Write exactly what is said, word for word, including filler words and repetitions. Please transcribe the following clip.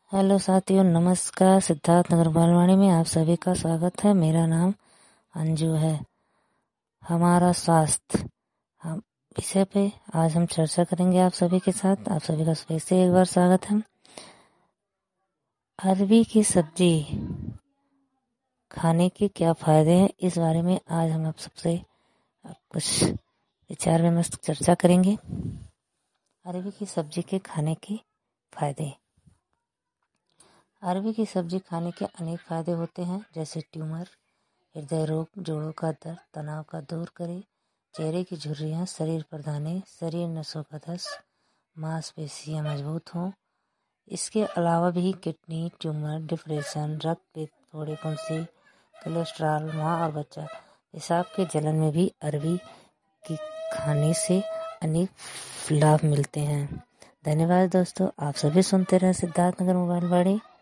Hello साथियों, नमस्कार। सिद्धार्थ नगर बालवाड़ी में आप सभी का स्वागत है। मेरा नाम अंजू है। हमारा स्वास्थ्य हम विषय पे आज हम चर्चा करेंगे आप सभी के साथ। आप सभी का फिर से एक बार स्वागत है। अरबी की सब्जी खाने के क्या फायदे हैं, इस बारे में आज हम आप सबसे कुछ विचार विमर्श चर्चा करेंगे। अरबी की सब्जी के खाने के फायदे। अरबी की सब्जी खाने के अनेक फायदे होते हैं, जैसे ट्यूमर, हृदय रोग, जोड़ों का दर्द, तनाव का दूर करे, चेहरे की झुर्रियाँ, शरीर पर दाने, शरीर नसों का धस, मांसपेशियाँ मजबूत हों। इसके अलावा भी किडनी, ट्यूमर, डिप्रेशन, रक्त थोड़े फुंसी, कोलेस्ट्रॉल, माँ और बच्चा पेशाब के जलन में भी अरबी की खाने से अनेक लाभ मिलते हैं। धन्यवाद दोस्तों। आप सभी सुनते रहे सिद्धार्थ नगर मोबाइल बाड़ी।